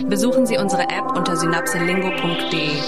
Besuchen Sie unsere App unter synapselingo.de.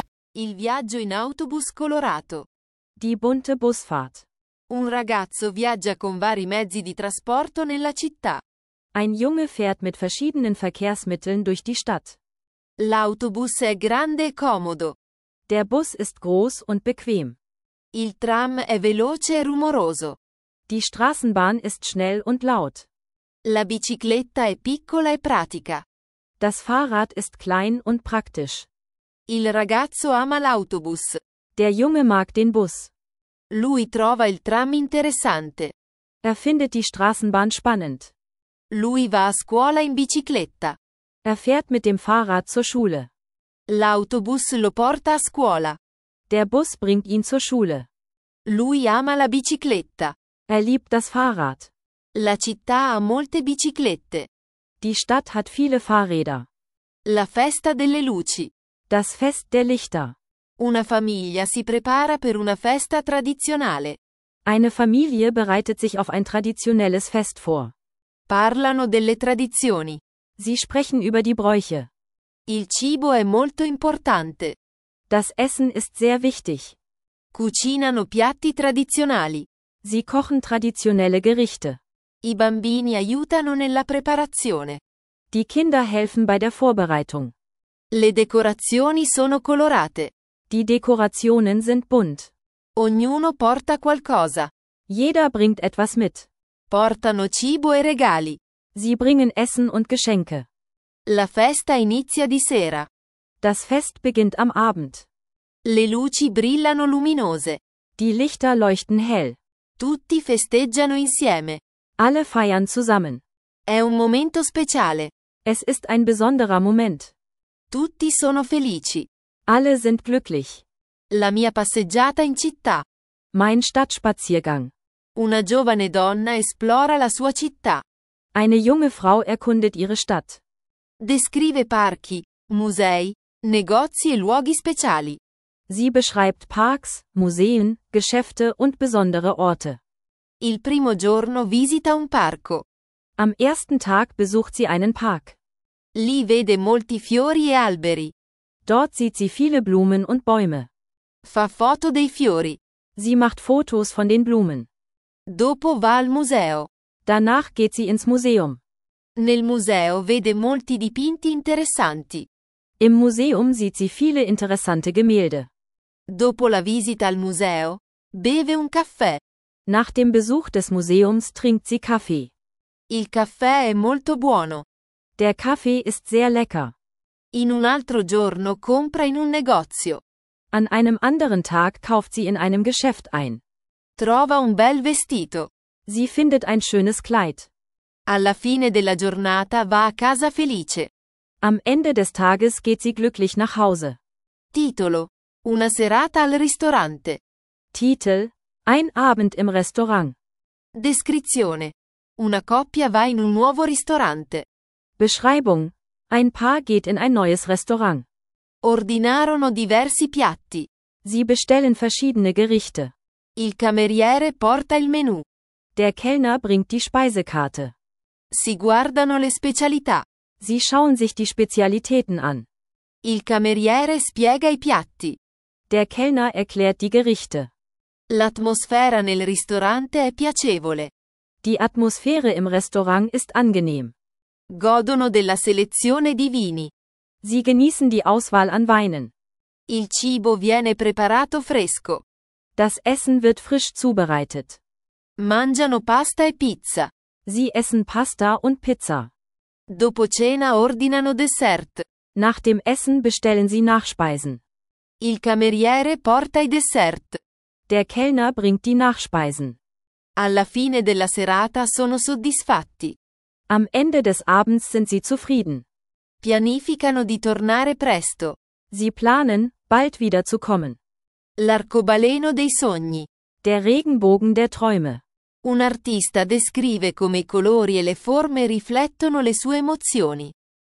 Il viaggio in autobus colorato. Die bunte Busfahrt. Un ragazzo viaggia con vari mezzi di trasporto nella città. Ein Junge fährt mit verschiedenen Verkehrsmitteln durch die Stadt. L'autobus è grande e comodo. Der Bus ist groß und bequem. Il tram è veloce e rumoroso. Die Straßenbahn ist schnell und laut. La bicicletta è piccola e pratica. Das Fahrrad ist klein und praktisch. Il ragazzo ama l'autobus. Der Junge mag den Bus. Lui trova il tram interessante. Er findet die Straßenbahn spannend. Lui va a scuola in bicicletta. Er fährt mit dem Fahrrad zur Schule. L'autobus lo porta a scuola. Der Bus bringt ihn zur Schule. Lui ama la bicicletta. Er liebt das Fahrrad. La città ha molte biciclette. Die Stadt hat viele Fahrräder. La festa delle luci. Das Fest der Lichter. Una famiglia si prepara per una festa tradizionale. Eine Familie bereitet sich auf ein traditionelles Fest vor. Parlano delle tradizioni. Sie sprechen über die Bräuche. Il cibo è molto importante. Das Essen ist sehr wichtig. Cucinano piatti tradizionali. Sie kochen traditionelle Gerichte. I bambini aiutano nella preparazione. Die Kinder helfen bei der Vorbereitung. Le decorazioni sono colorate. Die Dekorationen sind bunt. Ognuno porta qualcosa. Jeder bringt etwas mit. Portano cibo e regali. Sie bringen Essen und Geschenke. La festa inizia di sera. Das Fest beginnt am Abend. Le luci brillano luminose. Die Lichter leuchten hell. Tutti festeggiano insieme. Alle feiern zusammen. È un momento speciale. Es ist ein besonderer Moment. Tutti sono felici. Alle sind glücklich. La mia passeggiata in città. Mein Stadtspaziergang. Una giovane donna esplora la sua città. Eine junge Frau erkundet ihre Stadt. Descrive parchi, musei, negozi e luoghi speciali. Sie beschreibt Parks, Museen, Geschäfte und besondere Orte. Il primo giorno visita un parco. Am ersten Tag besucht sie einen Park. Lì vede molti fiori e alberi. Dort sieht sie viele Blumen und Bäume. Fa foto dei fiori. Sie macht Fotos von den Blumen. Dopo va al museo. Danach geht sie ins Museum. Nel museo vede molti dipinti interessanti. Im Museum sieht sie viele interessante Gemälde. Dopo la visita al museo, beve un caffè. Nach dem Besuch des Museums trinkt sie Kaffee. Il caffè è molto buono. Der Kaffee ist sehr lecker. In un altro giorno compra in un negozio. An einem anderen Tag kauft sie in einem Geschäft ein. Trova un bel vestito. Sie findet ein schönes Kleid. Alla fine della giornata va a casa felice. Am Ende des Tages geht sie glücklich nach Hause. Titolo: Una serata al ristorante. Titel: Ein Abend im Restaurant. Descrizione: Una coppia va in un nuovo ristorante. Beschreibung: Ein Paar geht in ein neues Restaurant. Ordinarono diversi piatti. Sie bestellen verschiedene Gerichte. Il cameriere porta il menù. Der Kellner bringt die Speisekarte. Si guardano le specialità. Sie schauen sich die Spezialitäten an. Il cameriere spiega i piatti. Der Kellner erklärt die Gerichte. L'atmosfera nel ristorante è piacevole. Die Atmosphäre im Restaurant ist angenehm. Godono della selezione di vini. Sie genießen die Auswahl an Weinen. Il cibo viene preparato fresco. Das Essen wird frisch zubereitet. Mangiano pasta e pizza. Sie essen Pasta und Pizza. Dopo cena ordinano dessert. Nach dem Essen bestellen sie Nachspeisen. Il cameriere porta i dessert. Der Kellner bringt die Nachspeisen. Alla fine della serata sono soddisfatti. Am Ende des Abends sind sie zufrieden. Pianificano di tornare presto. Sie planen, bald wieder zu kommen. L'arcobaleno dei sogni. Der Regenbogen der Träume. Un artista descrive come i colori e le forme riflettono le sue emozioni.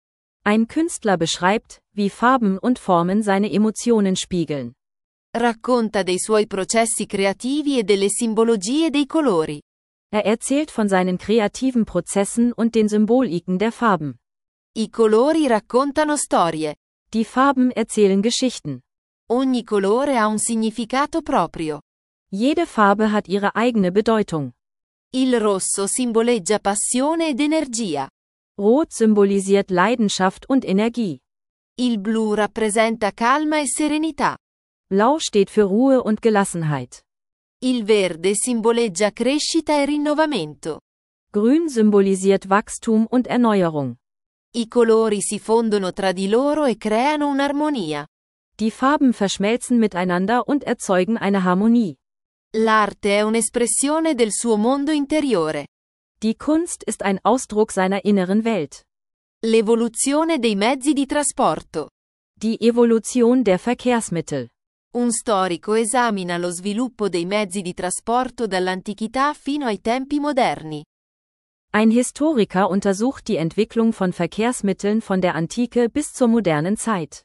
Ein Künstler beschreibt, wie Farben und Formen seine Emotionen spiegeln. Racconta dei suoi processi creativi e delle simbologie dei colori. Er erzählt von seinen kreativen Prozessen und den Symboliken der Farben. I colori raccontano storie. Die Farben erzählen Geschichten. Ogni colore ha un significato proprio. Jede Farbe hat ihre eigene Bedeutung. Il rosso simboleggia passione ed energia. Rot symbolisiert Leidenschaft und Energie. Il blu rappresenta calma e serenità. Blau steht für Ruhe und Gelassenheit. Il verde simboleggia crescita e rinnovamento. Grün symbolisiert Wachstum und Erneuerung. I colori si fondono tra di loro e creano un'armonia. Die Farben verschmelzen miteinander und erzeugen eine Harmonie. L'arte è un'espressione del suo mondo interiore. Die Kunst ist ein Ausdruck seiner inneren Welt. L'evoluzione dei mezzi di trasporto. Die Evolution der Verkehrsmittel. Un storico esamina lo sviluppo dei mezzi di trasporto dall'antichità fino ai tempi moderni. Ein Historiker untersucht die Entwicklung von Verkehrsmitteln von der Antike bis zur modernen Zeit.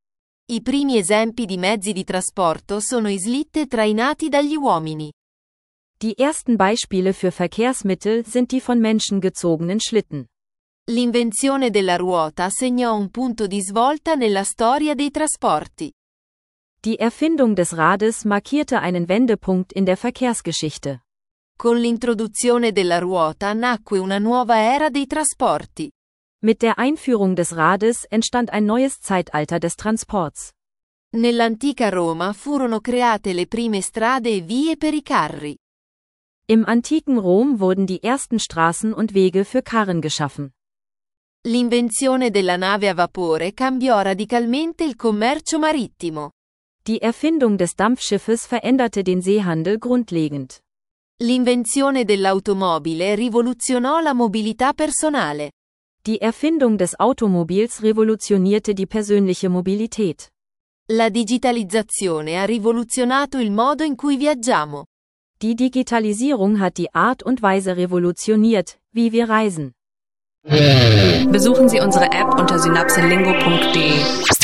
I primi esempi di mezzi di trasporto sono i slitte trainati dagli uomini. Die ersten Beispiele für Verkehrsmittel sind die von Menschen gezogenen Schlitten. L'invenzione della ruota segnò un punto di svolta nella storia dei trasporti. Die Erfindung des Rades markierte einen Wendepunkt in der Verkehrsgeschichte. Con l'introduzione della ruota nacque una nuova era dei trasporti. Mit der Einführung des Rades entstand ein neues Zeitalter des Transports. Nell'antica Roma furono create le prime strade e vie per i carri. Im antiken Rom wurden die ersten Straßen und Wege für Karren geschaffen. L'invenzione della nave a vapore cambiò radicalmente il commercio marittimo. Die Erfindung des Dampfschiffes veränderte den Seehandel grundlegend. L'invenzione dell'automobile rivoluzionò la mobilità personale. Die Erfindung des Automobils revolutionierte die persönliche Mobilität. La digitalizzazione ha rivoluzionato il modo in cui viaggiamo. Die Digitalisierung hat die Art und Weise revolutioniert, wie wir reisen. Besuchen Sie unsere App unter synapselingo.de.